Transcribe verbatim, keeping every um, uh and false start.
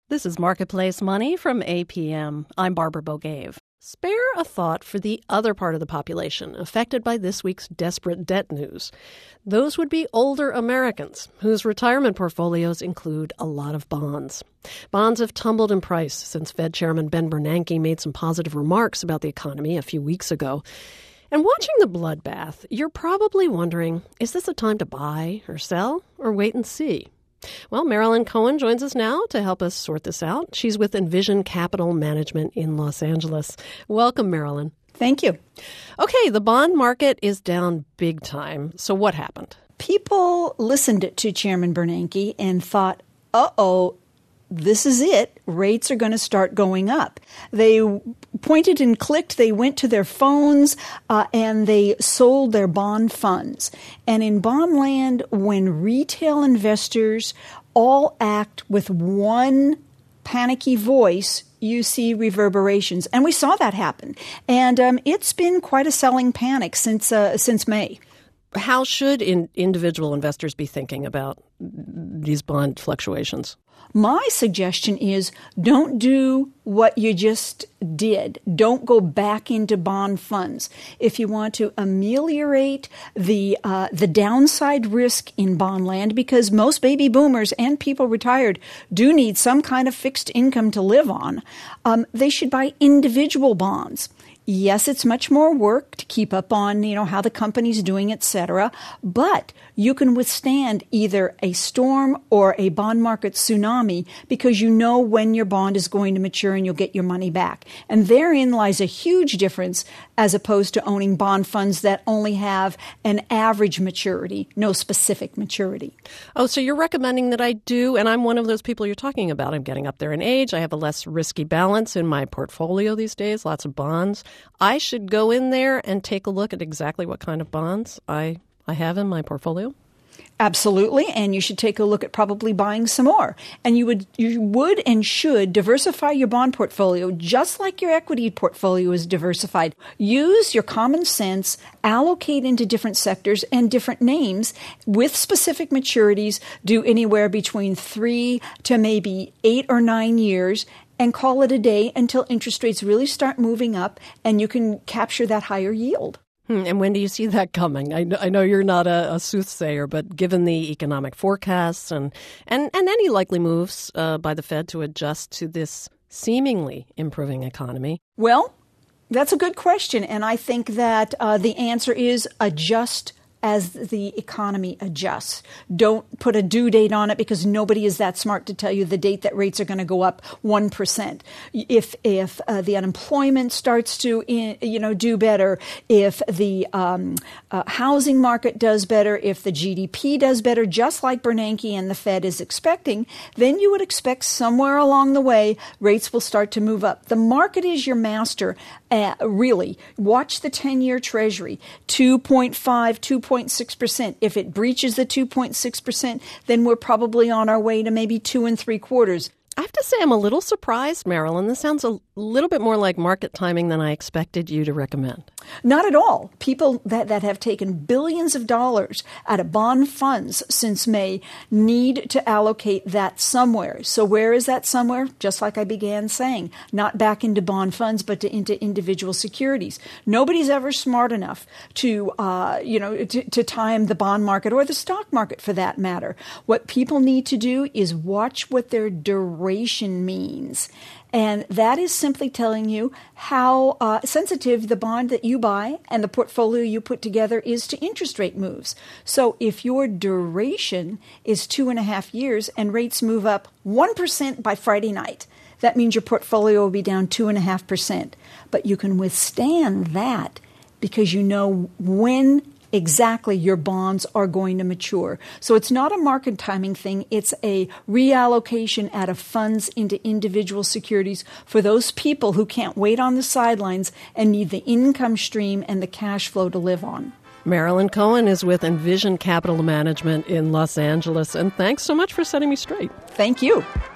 This is Marketplace Money from A P M. I'm Barbara Bogave. Spare a thought for the other part of the population affected by this week's desperate debt news. Those would be older Americans whose retirement portfolios include a lot of bonds. Bonds have tumbled in price since Fed Chairman Ben Bernanke made some positive remarks about the economy a few weeks ago. And watching the bloodbath, you're probably wondering, is this a time to buy or sell or wait and see? Well, Marilyn Cohen joins us now to help us sort this out. She's with Envision Capital Management in Los Angeles. Welcome, Marilyn. Thank you. Okay, the bond market is down big time. So what happened? People listened to Chairman Bernanke and thought, uh-oh, this is it. Rates are going to start going up. They pointed and clicked. They went to their phones uh, and they sold their bond funds. And in bond land, when retail investors all act with one panicky voice, you see reverberations. And we saw that happen. And um, it's been quite a selling panic since uh, since May. How should in individual investors be thinking about these bond fluctuations? My suggestion is don't do what you just did. Don't go back into bond funds. If you want to ameliorate the uh, the downside risk in bond land, because most baby boomers and people retired do need some kind of fixed income to live on, um, they should buy individual bonds. Yes, it's much more work to keep up on, you know, how the company's doing, et cetera, but you can withstand either a storm or a bond market tsunami because you know when your bond is going to mature and you'll get your money back. And therein lies a huge difference as opposed to owning bond funds that only have an average maturity, no specific maturity. Oh, so you're recommending that I do, and I'm one of those people you're talking about. I'm getting up there in age. I have a less risky balance in my portfolio these days, lots of bonds. I should go in there and take a look at exactly what kind of bonds I, I have in my portfolio? Absolutely, and you should take a look at probably buying some more. And you would you would and should diversify your bond portfolio just like your equity portfolio is diversified. Use your common sense, allocate into different sectors and different names with specific maturities, do anywhere between three to maybe eight or nine years, and call it a day until interest rates really start moving up and you can capture that higher yield. Hmm, and when do you see that coming? I know, I know you're not a, a soothsayer, but given the economic forecasts and, and, and any likely moves uh, by the Fed to adjust to this seemingly improving economy? Well, that's a good question. And I think that uh, the answer is adjust as the economy adjusts. Don't put a due date on it because nobody is that smart to tell you the date that rates are going to go up one percent. If if uh, the unemployment starts to you know do better, if the um, uh, housing market does better, if the G D P does better, just like Bernanke and the Fed is expecting, then you would expect somewhere along the way rates will start to move up. The market is your master. Uh, really, watch the ten-year Treasury, two point five, two point six percent. If it breaches the two point six percent, then we're probably on our way to maybe two and three quarters. I have to say I'm a little surprised, Marilyn. This sounds a little bit more like market timing than I expected you to recommend. Not at all. People that, that have taken billions of dollars out of bond funds since May need to allocate that somewhere. So where is that somewhere? Just like I began saying, not back into bond funds, but to, into individual securities. Nobody's ever smart enough to, uh, you know, to, to time the bond market or the stock market for that matter. What people need to do is watch what their duration means. And that is simply telling you how uh, sensitive the bond that you buy and the portfolio you put together is to interest rate moves. So if your duration is two and a half years and rates move up one percent by Friday night, that means your portfolio will be down two and a half percent. But you can withstand that because you know when exactly your bonds are going to mature. So it's not a market timing thing. It's a reallocation out of funds into individual securities for those people who can't wait on the sidelines and need the income stream and the cash flow to live on. Marilyn Cohen is with Envision Capital Management in Los Angeles. And thanks so much for setting me straight. Thank you.